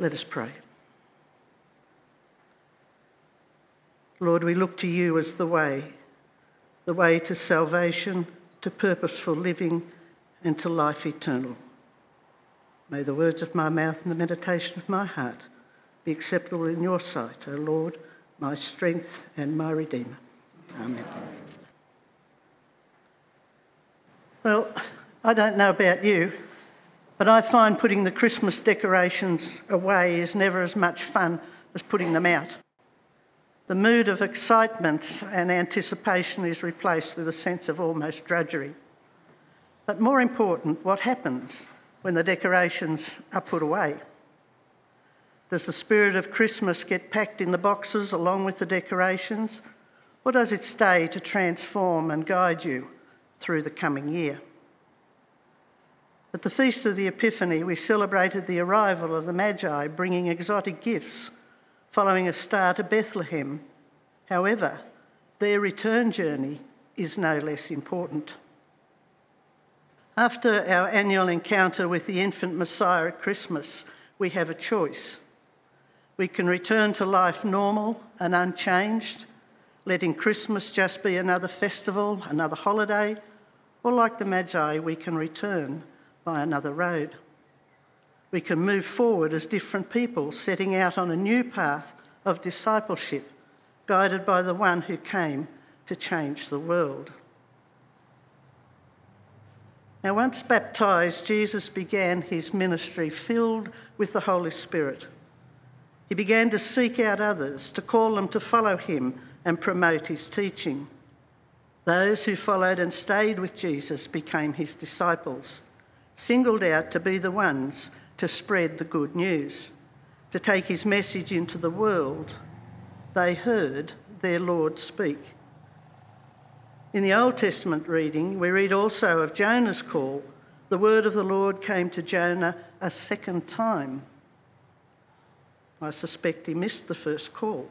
Let us pray. Lord, we look to you as the way to salvation, to purposeful living, and to life eternal. May the words of my mouth and the meditation of my heart be acceptable in your sight, O Lord, my strength and my Redeemer. Amen. Well, I don't know about you, but I find putting the Christmas decorations away is never as much fun as putting them out. The mood of excitement and anticipation is replaced with a sense of almost drudgery. But more important, what happens when the decorations are put away? Does the spirit of Christmas get packed in the boxes along with the decorations, or does it stay to transform and guide you through the coming year? At the Feast of the Epiphany, we celebrated the arrival of the Magi bringing exotic gifts, following a star to Bethlehem. However, their return journey is no less important. After our annual encounter with the infant Messiah at Christmas, we have a choice. We can return to life normal and unchanged, letting Christmas just be another festival, another holiday, or like the Magi, we can return by another road. We can move forward as different people, setting out on a new path of discipleship, guided by the one who came to change the world. Now, once baptised, Jesus began his ministry filled with the Holy Spirit. He began to seek out others, to call them to follow him and promote his teaching. Those who followed and stayed with Jesus became his disciples, singled out to be the ones to spread the good news, to take his message into the world. They heard their Lord speak. In the Old Testament reading, we read also of Jonah's call. The word of the Lord came to Jonah a second time. I suspect he missed the first call,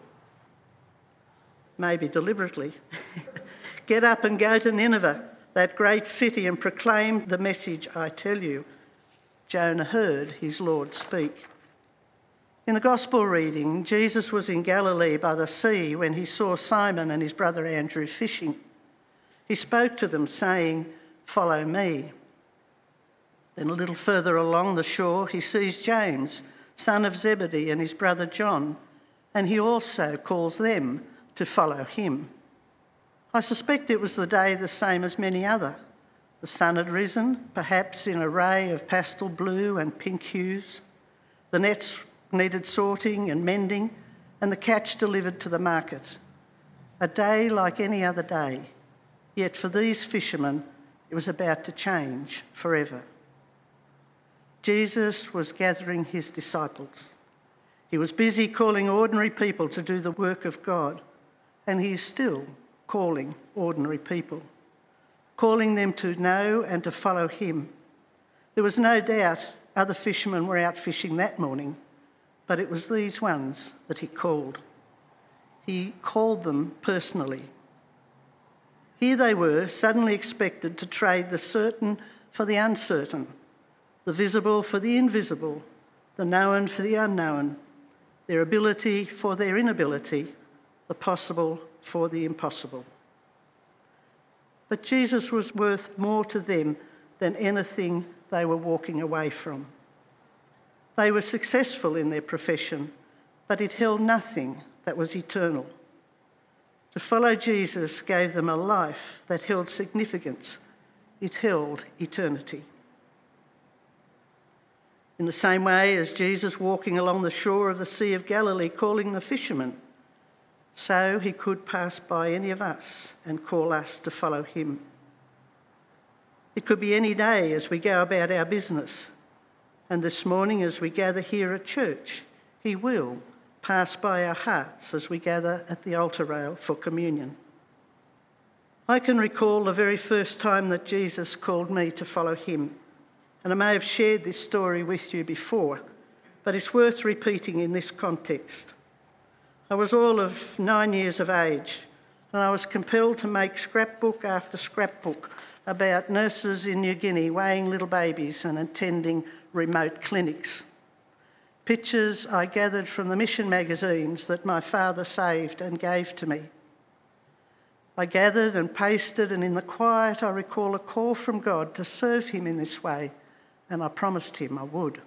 maybe deliberately. Get up and go to Nineveh, that great city, and proclaim the message I tell you. Jonah heard his Lord speak. In the Gospel reading, Jesus was in Galilee by the sea when he saw Simon and his brother Andrew fishing. He spoke to them, saying, "Follow me." Then a little further along the shore, he sees James, son of Zebedee, and his brother John, and he also calls them to follow him. I suspect it was the day the same as many other. The sun had risen, perhaps in a ray of pastel blue and pink hues. The nets needed sorting and mending, and the catch delivered to the market. A day like any other day, yet for these fishermen it was about to change forever. Jesus was gathering his disciples. He was busy calling ordinary people to do the work of God, and he is still calling ordinary people, calling them to know and to follow him. There was no doubt other fishermen were out fishing that morning, but it was these ones that he called. He called them personally. Here they were, suddenly expected to trade the certain for the uncertain, the visible for the invisible, the known for the unknown, their ability for their inability, the possible for the impossible. But Jesus was worth more to them than anything they were walking away from. They were successful in their profession, but it held nothing that was eternal. To follow Jesus gave them a life that held significance. It held eternity. In the same way as Jesus walking along the shore of the Sea of Galilee calling the fishermen, so he could pass by any of us and call us to follow him. It could be any day as we go about our business, and this morning as we gather here at church, he will pass by our hearts as we gather at the altar rail for communion. I can recall the very first time that Jesus called me to follow him, and I may have shared this story with you before, but it's worth repeating in this context. I was all of 9 years of age, and I was compelled to make scrapbook after scrapbook about nurses in New Guinea weighing little babies and attending remote clinics. pictures I gathered from the mission magazines that my father saved and gave to me. I gathered and pasted, and in the quiet I recall a call from God to serve him in this way, and I promised him I would.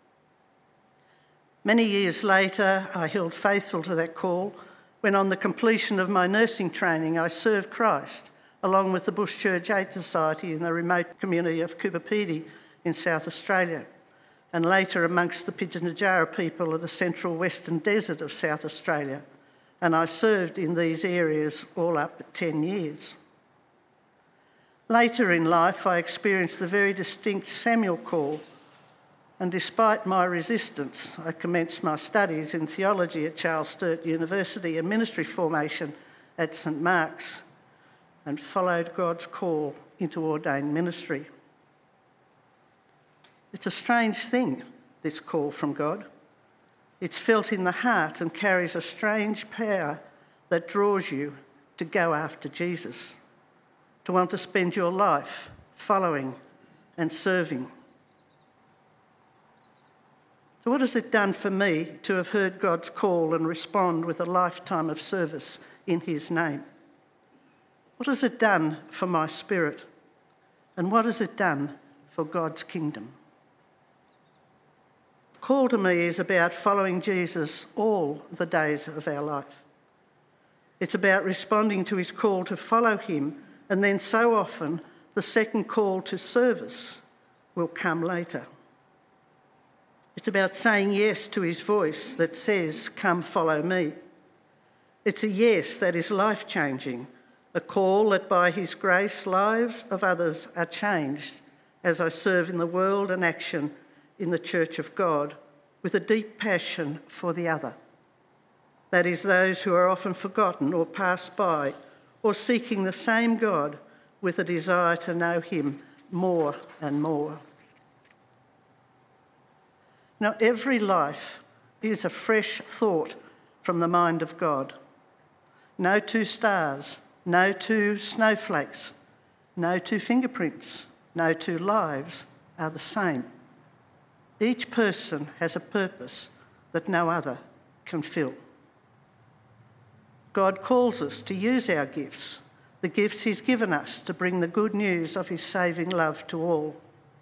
Many years later, I held faithful to that call when, on the completion of my nursing training, I served Christ along with the Bush Church Aid Society in the remote community of Cooperative in South Australia, and later amongst the Pitjantjatjara people of the central western desert of South Australia. And I served in these areas all up at 10 years. Later in life, I experienced the very distinct Samuel call, and despite my resistance, I commenced my studies in theology at Charles Sturt University and ministry formation at St Mark's, and followed God's call into ordained ministry. It's a strange thing, this call from God. It's felt in the heart and carries a strange power that draws you to go after Jesus, to want to spend your life following and serving. So what has it done for me to have heard God's call and respond with a lifetime of service in his name? What has it done for my spirit? And what has it done for God's kingdom? Call to me is about following Jesus all the days of our life. It's about responding to his call to follow him, and then so often the second call to service will come later. It's about saying yes to his voice that says, "Come follow me." It's a yes that is life-changing, a call that by his grace lives of others are changed as I serve in the world and action in the Church of God with a deep passion for the other. That is, those who are often forgotten or passed by, or seeking the same God with a desire to know him more and more. Now, every life is a fresh thought from the mind of God. No two stars, no two snowflakes, no two fingerprints, no two lives are the same. Each person has a purpose that no other can fill. God calls us to use our gifts, the gifts he's given us, to bring the good news of his saving love to all.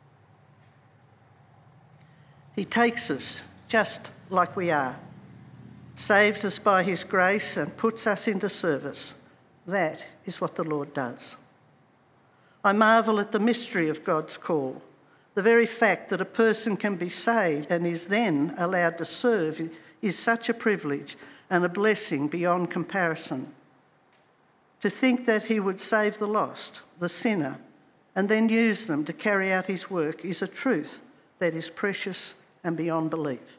He takes us just like we are, saves us by his grace and puts us into service. That is what the Lord does. I marvel at the mystery of God's call. The very fact that a person can be saved and is then allowed to serve is such a privilege and a blessing beyond comparison. To think that he would save the lost, the sinner, and then use them to carry out his work is a truth that is precious and beyond belief.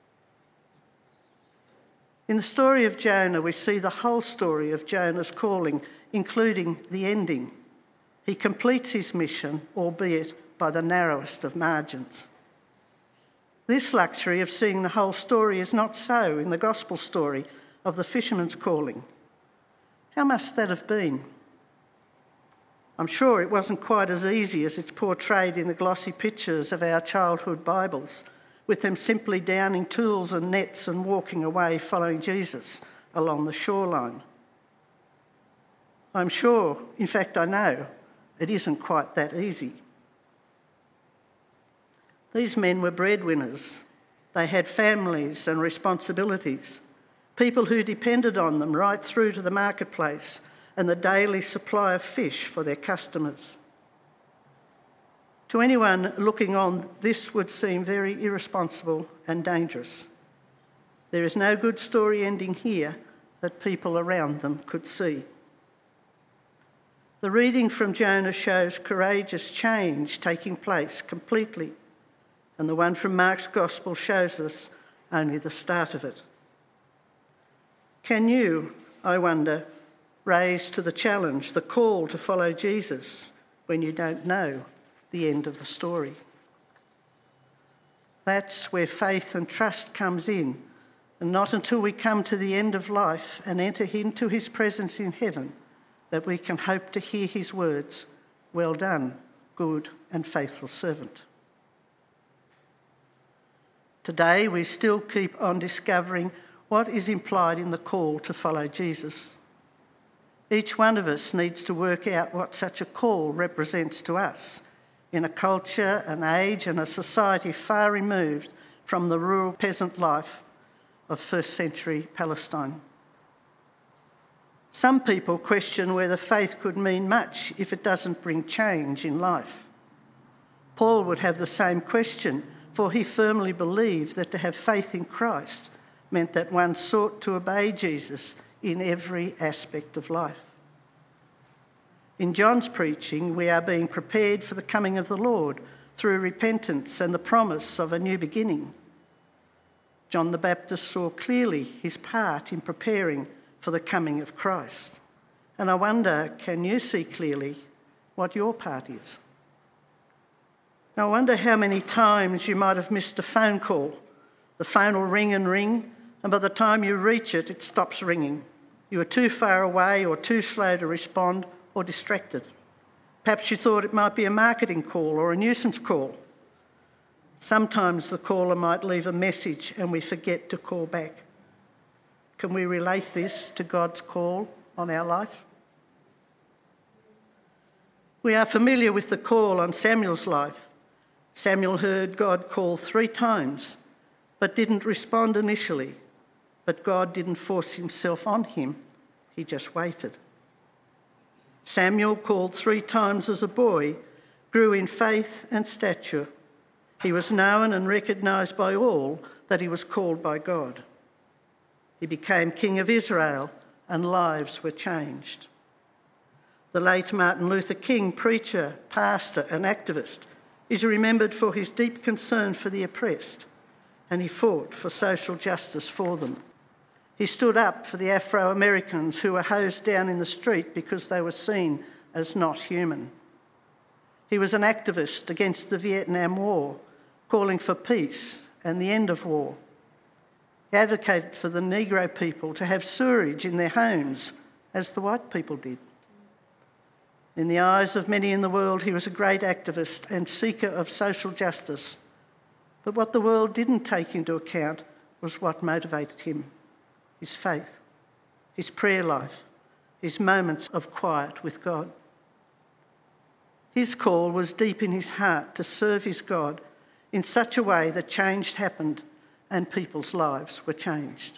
In the story of Jonah, we see the whole story of Jonah's calling, including the ending. He completes his mission, albeit by the narrowest of margins. This luxury of seeing the whole story is not so in the gospel story of the fisherman's calling. How must that have been? I'm sure it wasn't quite as easy as it's portrayed in the glossy pictures of our childhood Bibles, with them simply downing tools and nets and walking away following Jesus along the shoreline. I'm sure, in fact I know, it isn't quite that easy. These men were breadwinners. They had families and responsibilities, people who depended on them right through to the marketplace and the daily supply of fish for their customers. To anyone looking on, this would seem very irresponsible and dangerous. There is no good story ending here that people around them could see. The reading from Jonah shows courageous change taking place completely, and the one from Mark's Gospel shows us only the start of it. Can you, I wonder, raise to the challenge, the call to follow Jesus when you don't know the end of the story? That's where faith and trust comes in, and not until we come to the end of life and enter into his presence in heaven that we can hope to hear his words, "Well done, good and faithful servant." Today, we still keep on discovering what is implied in the call to follow Jesus. Each one of us needs to work out what such a call represents to us in a culture, an age, and a society far removed from the rural peasant life of first century Palestine. Some people question whether faith could mean much if it doesn't bring change in life. Paul would have the same question, for he firmly believed that to have faith in Christ meant that one sought to obey Jesus in every aspect of life. In John's preaching, we are being prepared for the coming of the Lord through repentance and the promise of a new beginning. John the Baptist saw clearly his part in preparing for the coming of Christ. And I wonder, can you see clearly what your part is? Now, I wonder how many times you might have missed a phone call. The phone will ring, and by the time you reach it, it stops ringing. You are too far away or too slow to respond or distracted. Perhaps you thought it might be a marketing call or a nuisance call. Sometimes the caller might leave a message and we forget to call back. Can we relate this to God's call on our life? We are familiar with the call on Samuel's life. Samuel heard God call 3 times, but didn't respond initially. But God didn't force himself on him, he just waited. Samuel, called 3 times as a boy, grew in faith and stature. He was known and recognised by all that he was called by God. He became King of Israel and lives were changed. The late Martin Luther King, preacher, pastor and activist, is remembered for his deep concern for the oppressed, and he fought for social justice for them. He stood up for the Afro-Americans who were hosed down in the street because they were seen as not human. He was an activist against the Vietnam War, calling for peace and the end of war. He advocated for the Negro people to have sewerage in their homes, as the white people did. In the eyes of many in the world, he was a great activist and seeker of social justice. But what the world didn't take into account was what motivated him: his faith, his prayer life, his moments of quiet with God. His call was deep in his heart to serve his God in such a way that change happened and people's lives were changed.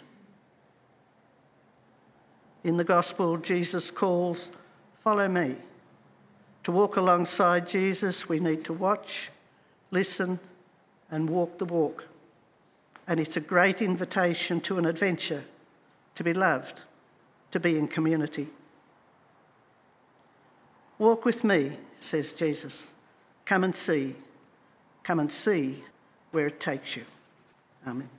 In the gospel, Jesus calls, "Follow me." To walk alongside Jesus, we need to watch, listen, and walk the walk. And it's a great invitation to an adventure, to be loved, to be in community. Walk with me, says Jesus. Come and see where it takes you. Amen.